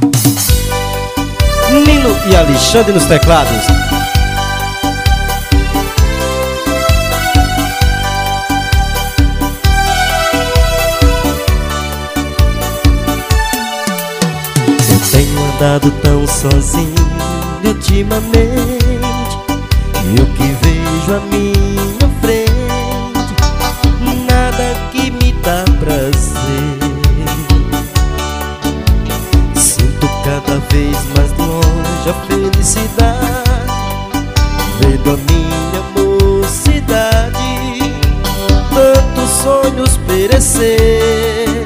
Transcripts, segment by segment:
Nino e Alexandre nos teclados. Eu tenho andado tão sozinho ultimamente, e o que vejo à minha frente, nada que me dá prazer. Sinto cada vez mais longe a felicidade, vendo a minha mocidade, tantos sonhos perecer.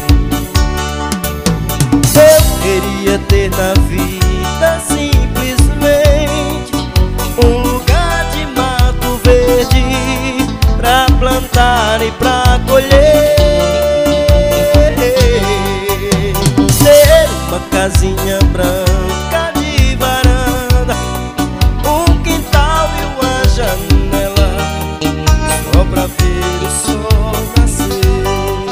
Eu queria ter na vida simplesmente um lugar de mato verde pra plantar e pra colher, ter uma casinha branca de varanda, um quintal e uma janela, só pra ver o sol nascer.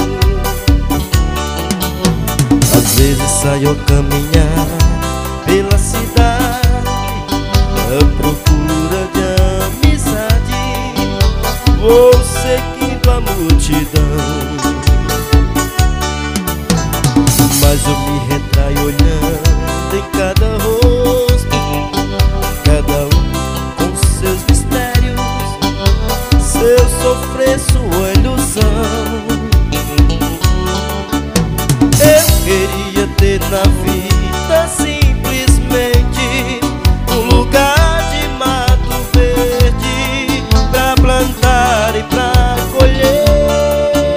Às vezes saio a caminhar pela cidade à procura de amizade, vou seguindo a multidão, mas eu me retraio olhando em cada rosto, cada um com seus mistérios, seu sofrer, sua ilusão. Eu queria ter na vida simplesmente um lugar de mato verde pra plantar e pra colher,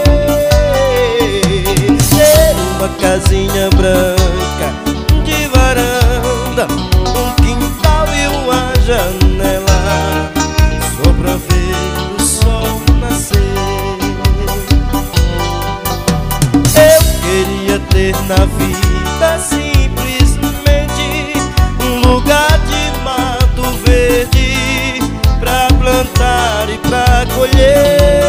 ter uma casinha branca de varanda, um quintal e uma janela, só pra ver o sol nascer. Eu queria ter na vida simplesmente um lugar de mato verde pra plantar e pra colher,